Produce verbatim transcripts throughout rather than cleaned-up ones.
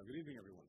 good evening, everyone.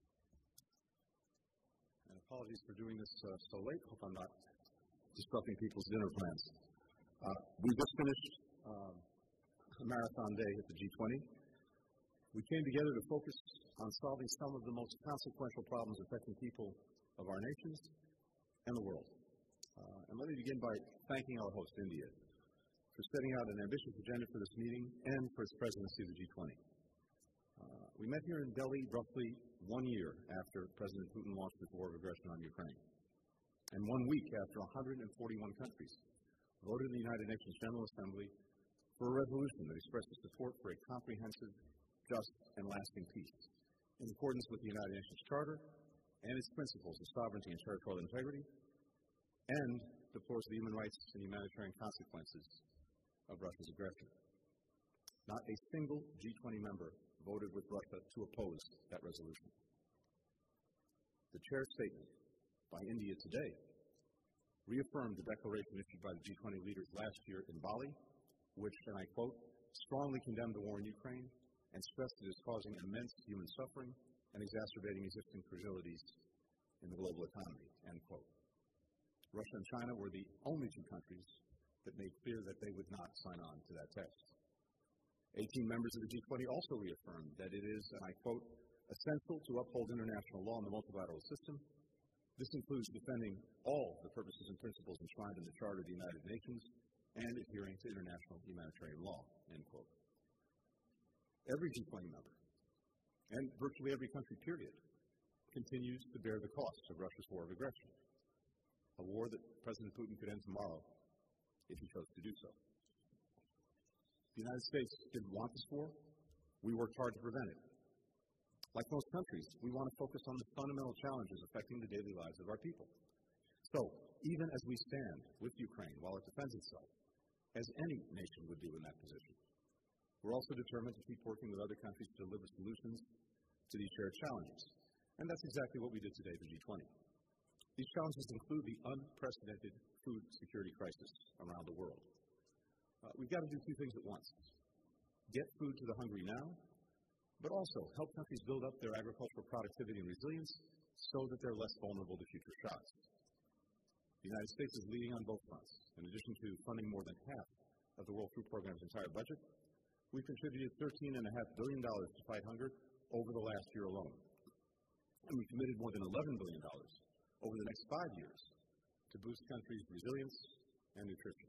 And apologies for doing this uh, so late. Hope I'm not disrupting people's dinner plans. Uh, we just finished um, a marathon day at the G twenty. We came together to focus on solving some of the most consequential problems affecting people of our nations and the world. Uh, and let me begin by thanking our host, India, for setting out an ambitious agenda for this meeting and for its presidency of the G twenty. Uh, we met here in Delhi roughly one year after President Putin launched his war of aggression on Ukraine, and one week after one hundred forty-one countries voted in the United Nations General Assembly for a resolution that expresses support for a comprehensive, just, and lasting peace in accordance with the United Nations Charter and its principles of sovereignty and territorial integrity, and deplores the human rights and humanitarian consequences of Russia's aggression. Not a single G twenty member voted with Russia to oppose that resolution. The chair's statement by India today reaffirmed the declaration issued by the G twenty leaders last year in Bali, which, and I quote, strongly condemned the war in Ukraine and stressed it is causing immense human suffering and exacerbating existing fragilities in the global economy, end quote. Russia and China were the only two countries that made clear that they would not sign on to that text. eighteen members of the G twenty also reaffirmed that it is, and I quote, essential to uphold international law and the multilateral system. This includes defending all the purposes and principles enshrined in the Charter of the United Nations and adhering to international humanitarian law, end quote. Every G twenty member, and virtually every country, period, continues to bear the costs of Russia's war of aggression, a war that President Putin could end tomorrow if he chose to do so. The United States didn't want this war. We worked hard to prevent it. Like most countries, we want to focus on the fundamental challenges affecting the daily lives of our people. So, even as we stand with Ukraine while it defends itself, as any nation would do in that position, we're also determined to keep working with other countries to deliver solutions to these shared challenges. And that's exactly what we did today at the G twenty. These challenges include the unprecedented food security crisis around the world. Uh, we've got to do two things at once. Get food to the hungry now, but also help countries build up their agricultural productivity and resilience so that they're less vulnerable to future shocks. The United States is leading on both fronts. In addition to funding more than half of the World Food Programme's entire budget, we've contributed thirteen point five billion dollars to fight hunger over the last year alone. And we've committed more than eleven billion dollars over the next five years to boost countries' resilience and nutrition.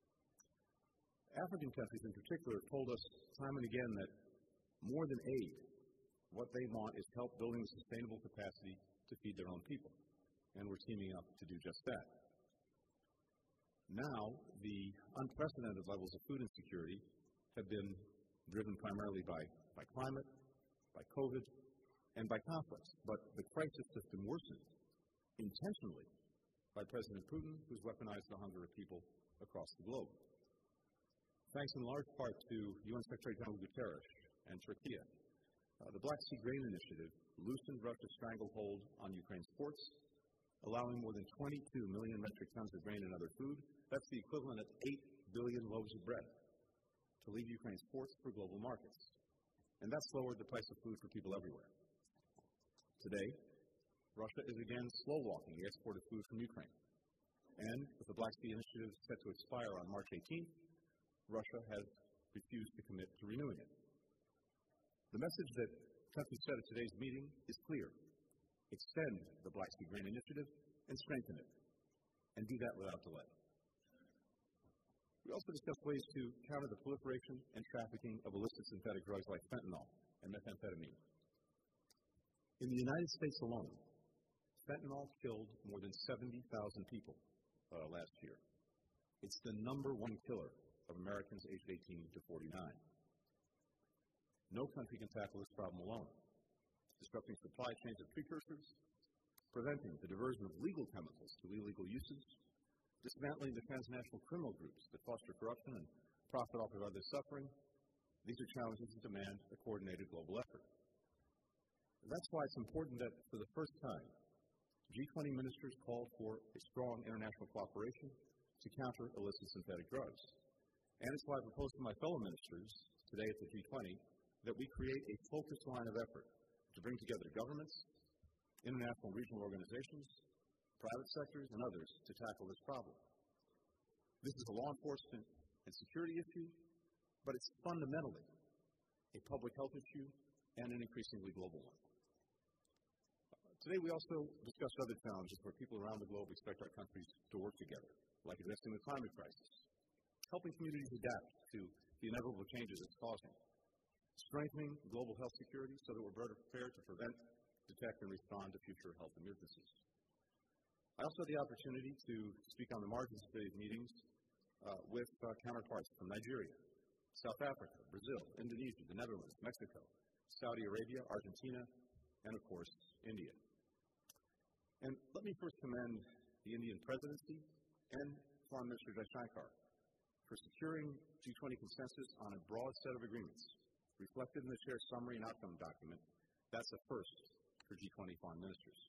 African countries in particular have told us time and again that more than aid, what they want is help building the sustainable capacity to feed their own people. And we're teaming up to do just that. Now, the unprecedented levels of food insecurity have been driven primarily by, by climate, by COVID, and by conflicts. But the crisis has been worsened intentionally by President Putin, who's weaponized the hunger of people across the globe. Thanks in large part to U N Secretary General Guterres and Turkey, uh, the Black Sea Grain Initiative loosened Russia's stranglehold on Ukraine's ports, allowing more than twenty-two million metric tons of grain and other food, that's the equivalent of eight billion loaves of bread, to leave Ukraine's ports for global markets. And that's lowered the price of food for people everywhere. Today, Russia is again slow-walking the export of food from Ukraine. And with the Black Sea Initiative set to expire on March eighteenth, Russia has refused to commit to renewing it. The message that countries said at today's meeting is clear. Extend the Black Sea Grain Initiative and strengthen it, and do that without delay. We also discussed ways to counter the proliferation and trafficking of illicit synthetic drugs like fentanyl and methamphetamine. In the United States alone, fentanyl killed more than seventy thousand people uh, last year. It's the number one killer of Americans aged eighteen to forty-nine. No country can tackle this problem alone. Disrupting supply chains of precursors, preventing the diversion of legal chemicals to illegal uses, dismantling the transnational criminal groups that foster corruption and profit off of others' suffering, these are challenges that demand a coordinated global effort. That's why it's important that, for the first time, G twenty ministers called for a strong international cooperation to counter illicit synthetic drugs. And it's why I proposed to my fellow ministers today at the G twenty that we create a focused line of effort to bring together governments, international and regional organizations, private sectors, and others to tackle this problem. This is a law enforcement and security issue, but it's fundamentally a public health issue and an increasingly global one. Today we also discussed other challenges where people around the globe expect our countries to work together, like addressing the climate crisis, helping communities adapt to the inevitable changes it's causing, strengthening global health security so that we're better prepared to prevent, detect, and respond to future health emergencies. I also had the opportunity to speak on the margins of today's meetings uh, with uh, counterparts from Nigeria, South Africa, Brazil, Indonesia, the Netherlands, Mexico, Saudi Arabia, Argentina, and of course, India. And let me first commend the Indian presidency and Foreign Minister Jaishankar for securing G twenty consensus on a broad set of agreements reflected in the chair's summary and outcome document. That's a first for G twenty foreign ministers.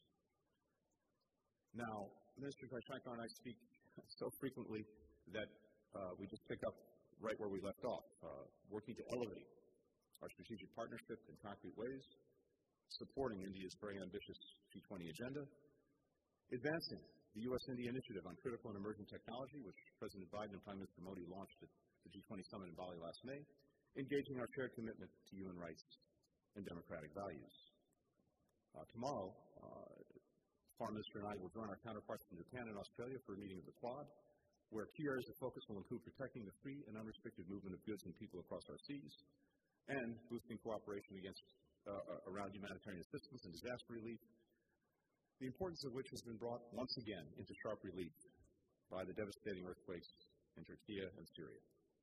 Now, Minister Jaishankar and I speak so frequently that uh, we just pick up right where we left off, uh, working to elevate our strategic partnership in concrete ways, supporting India's very ambitious G twenty agenda, advancing the U S India Initiative on Critical and Emerging Technology, which President Biden and Prime Minister Modi launched at the G twenty summit in Bali last May, engaging our shared commitment to human rights and democratic values. Uh, tomorrow, uh, Foreign Minister and I will join our counterparts from Japan and Australia for a meeting of the Quad, where key areas of focus will include protecting the free and unrestricted movement of goods and people across our seas, and boosting cooperation against, uh, around humanitarian assistance and disaster relief, the importance of which has been brought once again into sharp relief by the devastating earthquakes in Turkey and Syria.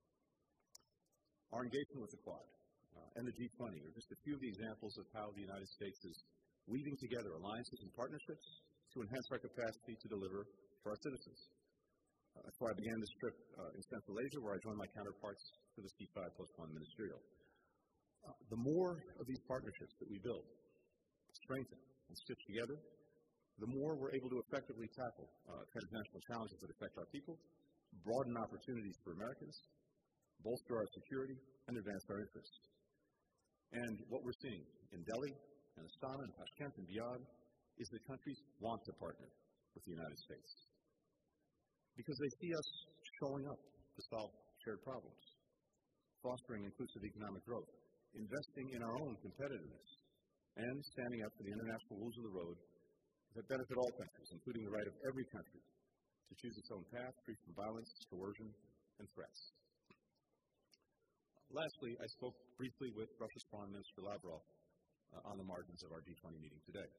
Our engagement with the Quad uh, and the G twenty are just a few of the examples of how the United States is weaving together alliances and partnerships to enhance our capacity to deliver for our citizens. Uh, that's why I began this trip uh, in Central Asia, where I joined my counterparts for the C five plus one ministerial. Uh, the more of these partnerships that we build, strengthen, and stitch together, the more we're able to effectively tackle uh, transnational challenges that affect our people, broaden opportunities for Americans, bolster our security, and advance our interests. And what we're seeing in Delhi and Astana and Tashkent and beyond is that countries want to partner with the United States because they see us showing up to solve shared problems, fostering inclusive economic growth, investing in our own competitiveness, and standing up for the international rules of the road that benefit all countries, including the right of every country to choose its own path, free from violence, coercion, and threats. Lastly, I spoke briefly with Russia's Foreign Minister Lavrov uh, on the margins of our G twenty meeting today.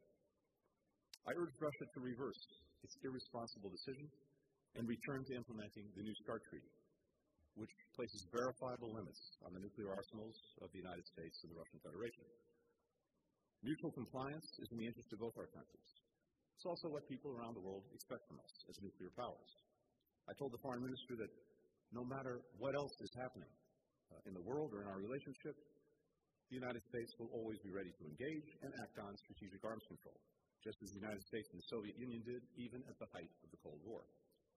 I urged Russia to reverse its irresponsible decision and return to implementing the New START Treaty, which places verifiable limits on the nuclear arsenals of the United States and the Russian Federation. Mutual compliance is in the interest of both our countries. It's also what people around the world expect from us as nuclear powers. I told the Foreign Minister that no matter what else is happening uh, in the world or in our relationship, the United States will always be ready to engage and act on strategic arms control, just as the United States and the Soviet Union did even at the height of the Cold War.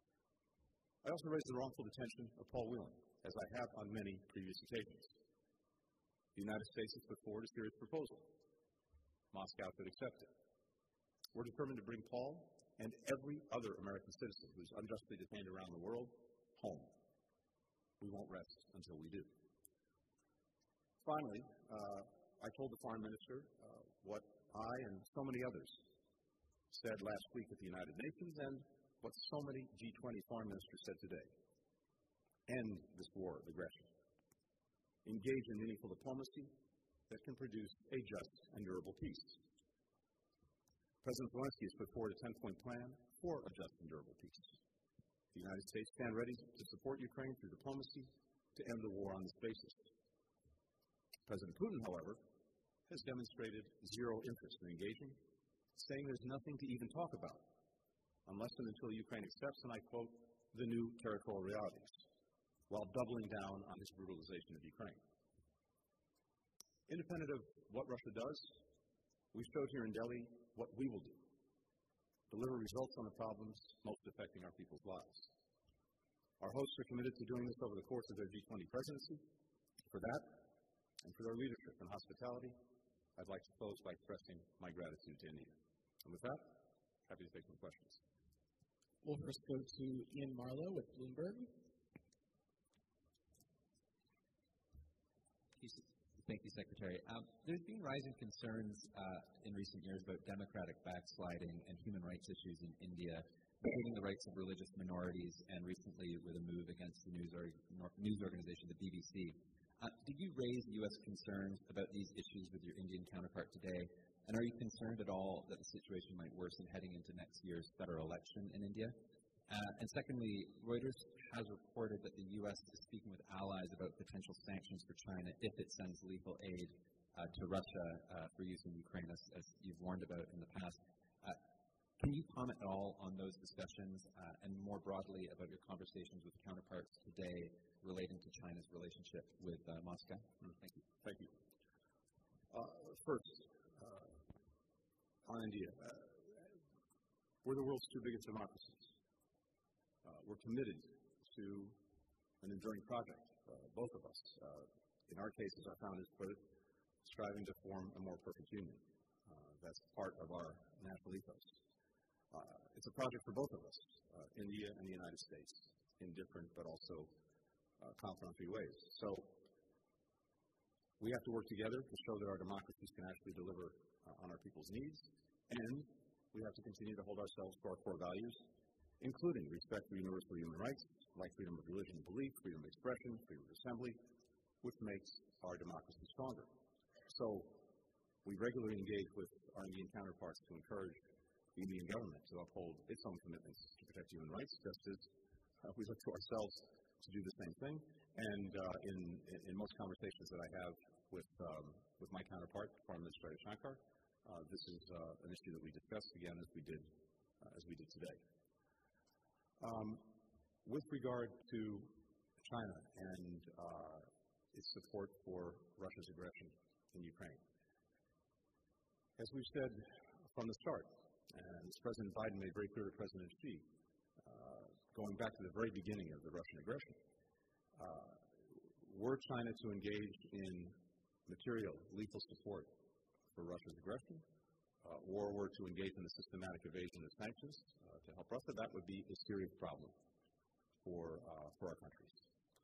I also raised the wrongful detention of Paul Whelan, as I have on many previous occasions. The United States has put forward a serious proposal. Moscow could accept it. We're determined to bring Paul and every other American citizen who is unjustly detained around the world home. We won't rest until we do. Finally, uh, I told the Foreign Minister uh, what I and so many others said last week at the United Nations and what so many G twenty foreign ministers said today. End this war of aggression. Engage in meaningful diplomacy that can produce a just and durable peace. President Zelensky has put forward a ten-point plan for a just and durable peace. The United States stand ready to support Ukraine through diplomacy to end the war on this basis. President Putin, however, has demonstrated zero interest in engaging, saying there's nothing to even talk about unless and until Ukraine accepts, and I quote, the new territorial realities, while doubling down on his brutalization of Ukraine. Independent of what Russia does, we showed here in Delhi what we will do. Deliver results on the problems most affecting our people's lives. Our hosts are committed to doing this over the course of their G twenty presidency. For that, and for their leadership in hospitality, I'd like to close by expressing my gratitude to India. And with that, happy to take some questions. We'll first go to Ian Marlowe with Bloomberg. Thank you, Secretary. Um, there's been rising concerns uh, in recent years about democratic backsliding and human rights issues in India, including the rights of religious minorities, and recently with a move against the news, or, news organization, the B B C. Uh, did you raise U S concerns about these issues with your Indian counterpart today? And are you concerned at all that the situation might worsen heading into next year's federal election in India? Uh, and secondly, Reuters has reported that the U S is speaking with allies about potential sanctions for China if it sends lethal aid uh, to Russia uh, for use in Ukraine, as, as you've warned about in the past. Uh, can you comment at all on those discussions uh, and more broadly about your conversations with counterparts today relating to China's relationship with uh, Moscow? Mm, thank you. Thank you. Uh, first, uh, on India, uh, we're the world's two biggest democracies. Uh, we're committed to an enduring project, uh, both of us. Uh, in our case, as our founders put it, striving to form a more perfect union. Uh, that's part of our national ethos. Uh, it's a project for both of us, uh, India and the United States, in different but also uh, complementary ways. So we have to work together to show that our democracies can actually deliver uh, on our people's needs, and we have to continue to hold ourselves to our core values, including respect for universal human rights, like freedom of religion and belief, freedom of expression, freedom of assembly, which makes our democracy stronger. So we regularly engage with our Indian counterparts to encourage the Indian government to uphold its own commitments to protect human rights, just as uh, we look to ourselves to do the same thing. And uh, in, in most conversations that I have with, um, with my counterpart, Foreign Minister Shankar, uh, this is uh, an issue that we discussed again as we did, uh, as we did today. Um, with regard to China and uh, its support for Russia's aggression in Ukraine, as we've said from the start, and as President Biden made very clear to President Xi, uh, going back to the very beginning of the Russian aggression, uh, were China to engage in material, lethal support for Russia's aggression, uh, or were to engage in the systematic evasion of sanctions uh, to help Russia, that would be a serious problem for, uh, for our countries.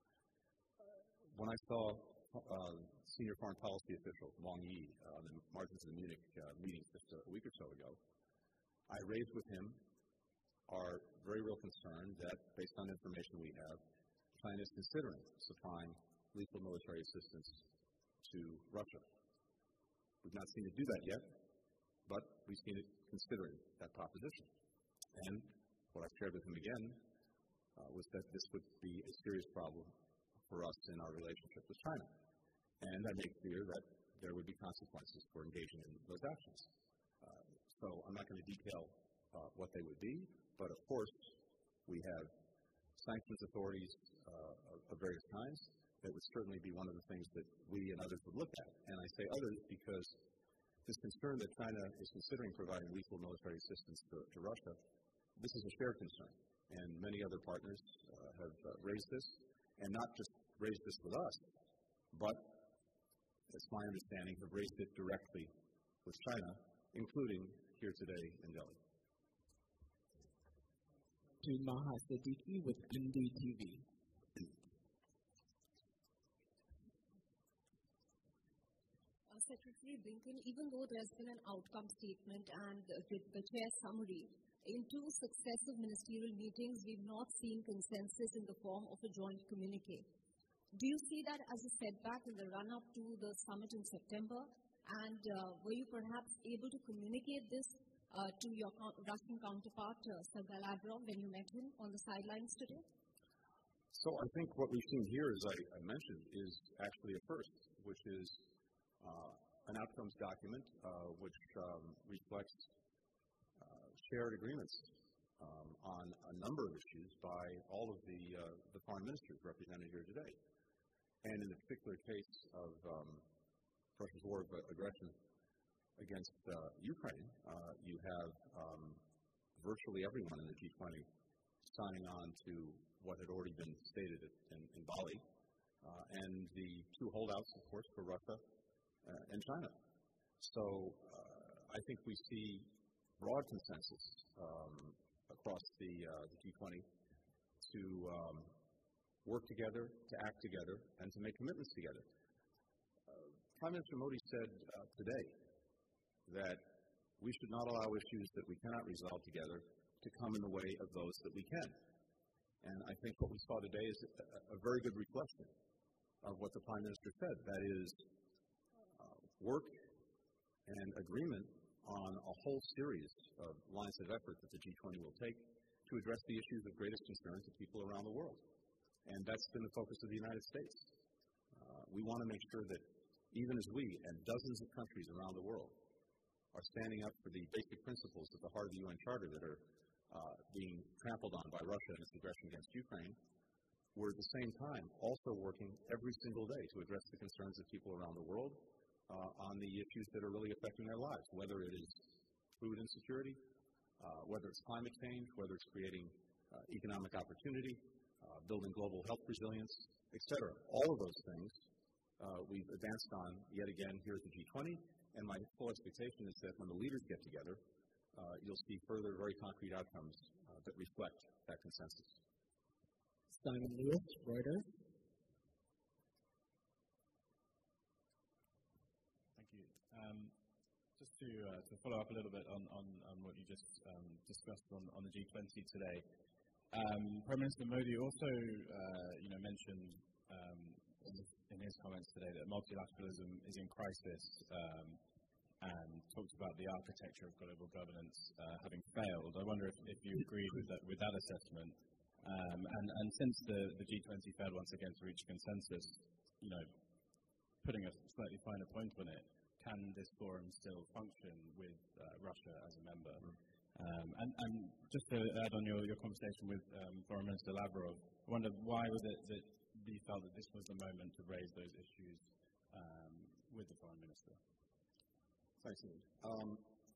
When I saw uh, senior foreign policy official Wang Yi uh, on the margins of the Munich uh, meeting just a week or so ago, I raised with him our very real concern that, based on information we have, China is considering supplying lethal military assistance to Russia. We've not seen it do that yet, but we've seen it considering that proposition. And what I shared with him again uh, was that this would be a serious problem for us in our relationship with China. And I made clear that there would be consequences for engaging in those actions. Uh, so I'm not going to detail uh, what they would be, but of course we have sanctions authorities uh, of, of various kinds. That would certainly be one of the things that we and others would look at. And I say others because this concern that China is considering providing lethal military assistance to, to Russia, this is a shared concern. And many other partners uh, have uh, raised this, and not just raised this with us, but, it's my understanding, have raised it directly with China, including here today in Delhi. To Maha Siddiqui with N D T V. Secretary Blinken, even though there's been an outcome statement and uh, the, the chair summary, in two successive ministerial meetings, we've not seen consensus in the form of a joint communique. Do you see that as a setback in the run-up to the summit in September? And uh, were you perhaps able to communicate this uh, to your co- Russian counterpart, uh, Sergei Lavrov, when you met him on the sidelines today? So I think what we've seen here, as I, I mentioned, is actually a first, which is Uh, an outcomes document uh, which um, reflects uh, shared agreements um, on a number of issues by all of the, uh, the foreign ministers represented here today. And in the particular case of um, Russia's war of aggression against uh, Ukraine, uh, you have um, virtually everyone in the G twenty signing on to what had already been stated in, in Bali, uh, and the two holdouts, of course, for Russia Uh, and China. So uh, I think we see broad consensus um, across the, uh, the G twenty to um, work together, to act together, and to make commitments together. Uh, Prime Minister Modi said uh, today that we should not allow issues that we cannot resolve together to come in the way of those that we can. And I think what we saw today is a, a very good reflection of what the Prime Minister said. That is, uh, work and agreement on a whole series of lines of effort that the G twenty will take to address the issues of greatest concern to people around the world. And that's been the focus of the United States. Uh, we want to make sure that even as we and dozens of countries around the world are standing up for the basic principles at the heart of the U N Charter that are uh, being trampled on by Russia and its aggression against Ukraine, we're at the same time also working every single day to address the concerns of people around the world uh, on the issues that are really affecting their lives, whether it is food insecurity, uh, whether it's climate change, whether it's creating uh, economic opportunity, uh, building global health resilience, et cetera. All of those things uh, we've advanced on yet again here at the G twenty, and my full expectation is that when the leaders get together, uh, you'll see further very concrete outcomes uh, that reflect that consensus. Simon Lewis, Reuters. Thank you. Um, just to uh, to follow up a little bit on, on, on what you just um, discussed on, on the G twenty today, um, Prime Minister Modi also uh, you know mentioned um, in his comments today that multilateralism is in crisis, um, and talked about the architecture of global governance uh, having failed. I wonder if, if you agree with that with that assessment. Um, and, and since the, the G twenty failed once again to reach consensus, you know, putting a slightly finer point on it, can this forum still function with uh, Russia as a member? Um, and, and just to add on your, your conversation with um, Foreign Minister Lavrov, I wonder why was it that you felt that this was the moment to raise those issues um, with the Foreign Minister? Thanks, Ian. Um,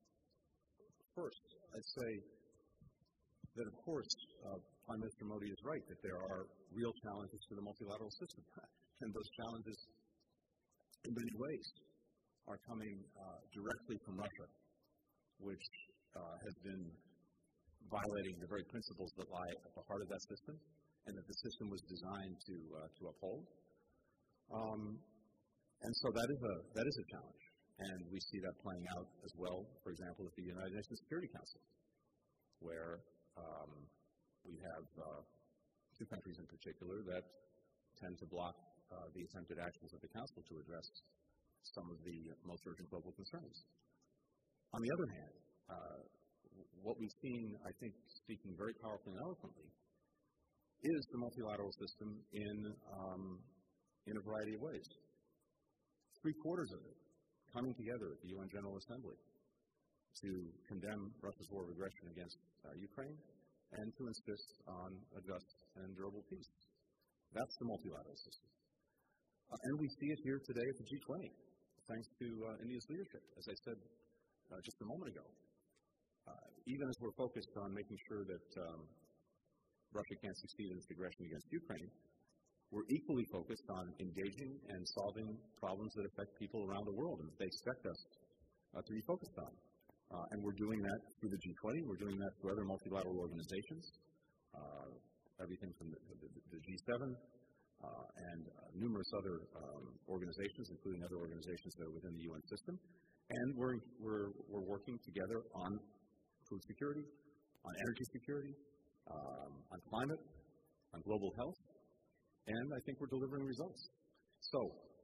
first, I'd say that, of course, uh, Prime Minister Modi is right that there are real challenges to the multilateral system. And those challenges, in many ways, are coming uh, directly from Russia, which uh, has been violating the very principles that lie at the heart of that system and that the system was designed to, uh, to uphold. Um, and so that is, a, that is a challenge. And we see that playing out as well, for example, at the United Nations Security Council, where um, we have uh, two countries in particular that tend to block uh, the attempted actions of the Council to address some of the most urgent global concerns. On the other hand, uh, what we've seen, I think, speaking very powerfully and eloquently, is the multilateral system in, um, in a variety of ways. Three quarters of it coming together at the U N General Assembly to condemn Russia's war of aggression against uh, Ukraine and to insist on a just and durable peace. That's the multilateral system. Uh, and we see it here today at the G twenty, thanks to uh, India's leadership, as I said uh, just a moment ago. Uh, even as we're focused on making sure that um, Russia can't succeed in its aggression against Ukraine, we're equally focused on engaging and solving problems that affect people around the world and that they expect us uh, to be focused on. Uh, and we're doing that through the G twenty. We're doing that through other multilateral organizations, uh, everything from the, the, the G seven uh, and uh, numerous other um, organizations, including other organizations that are within the U N system. And we're, we're, we're working together on food security, on energy security, um, on climate, on global health, and I think we're delivering results. So,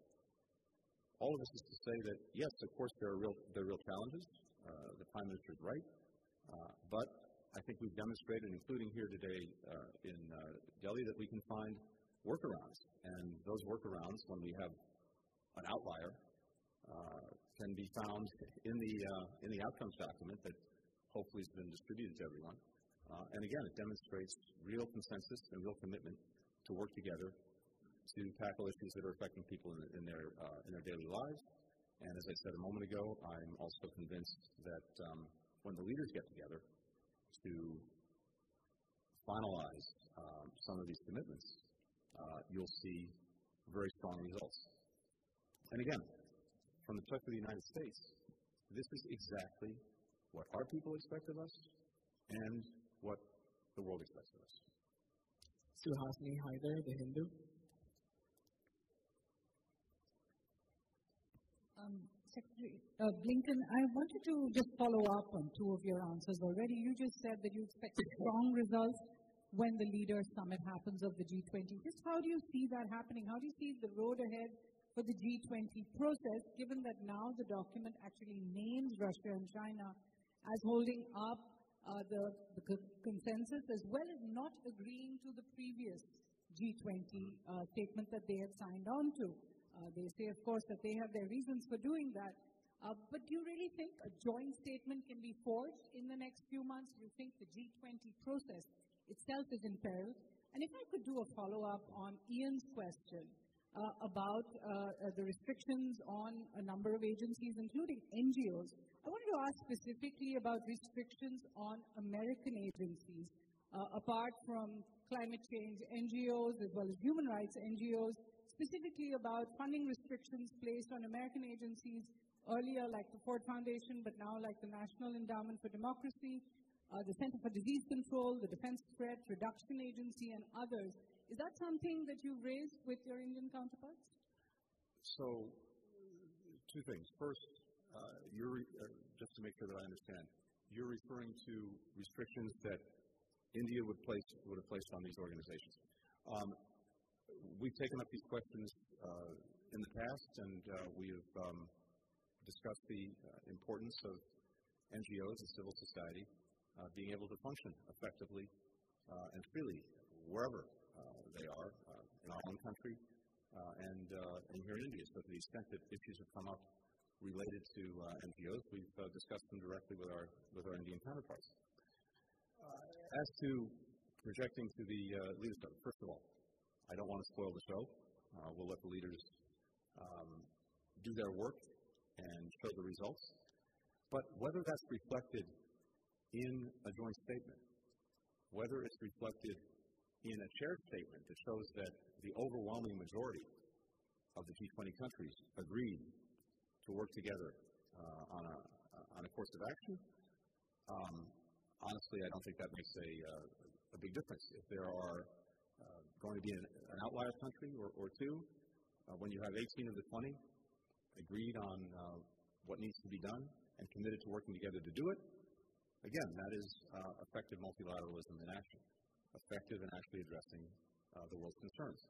all of this is to say that, yes, of course, there are real, there are real challenges. Uh, the Prime Minister is right. Uh, but I think we've demonstrated, including here today uh, in uh, Delhi, that we can find workarounds. And those workarounds, when we have an outlier, uh, can be found in the, uh, in the outcomes document that hopefully has been distributed to everyone. Uh, and again, it demonstrates real consensus and real commitment to work together to tackle issues that are affecting people in, in, their, uh, in their daily lives. And as I said a moment ago, I'm also convinced that um, when the leaders get together to finalize um, some of these commitments, uh, you'll see very strong results. And again, from the perspective of the United States, this is exactly what our people expect of us and what the world expects of us. Suhasini Haidar, The Hindu. Um, Secretary uh, Blinken, I wanted to just follow up on two of your answers already. You just said that you expect strong results when the Leaders' Summit happens of the G twenty. Just how do you see that happening? How do you see the road ahead for the G twenty process, given that now the document actually names Russia and China as holding up uh, the, the c- consensus as well as not agreeing to the previous G twenty uh, statement that they had signed on to? Uh, they say, of course, that they have their reasons for doing that. Uh, but do you really think a joint statement can be forged in the next few months? Do you think the G twenty process itself is in peril? And if I could do a follow-up on Ian's question uh, about uh, uh, the restrictions on a number of agencies, including N G Os, I wanted to ask specifically about restrictions on American agencies, uh, apart from climate change N G Os as well as human rights N G Os, specifically about funding restrictions placed on American agencies earlier, like the Ford Foundation, but now like the National Endowment for Democracy, uh, the Center for Disease Control, the Defense Threat Reduction Agency, and others. Is that something that you've raised with your Indian counterparts? So, two things. First, uh, you're, uh, just to make sure that I understand, you're referring to restrictions that India would place would have placed on these organizations. Um, we've taken up these questions uh, in the past, and uh, we have um, discussed the uh, importance of N G Os and civil society uh, being able to function effectively uh, and freely wherever uh, they are uh, in our own country uh, and, uh, and here in India. So to the extent that issues have come up related to uh, N G Os, we've uh, discussed them directly with our with our Indian counterparts. Uh, as to projecting to the uh, leaders, first of all, I don't want to spoil the show. Uh, we'll let the leaders um, do their work and show the results. But whether that's reflected in a joint statement, whether it's reflected in a shared statement that shows that the overwhelming majority of the G twenty countries agreed to work together uh, on, a, on a course of action, um, honestly, I don't think that makes a, uh, a big difference. If there are uh, going to be an, an outlier country or, or two, uh, when you have eighteen of the twenty agreed on uh, what needs to be done and committed to working together to do it, again, that is uh, effective multilateralism in action, effective in actually addressing uh, the world's concerns.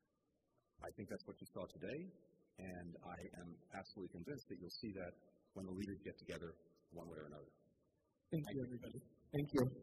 I think that's what you saw today, and I am absolutely convinced that you'll see that when the leaders get together one way or another. Thank, Thank you, everybody. Thank you.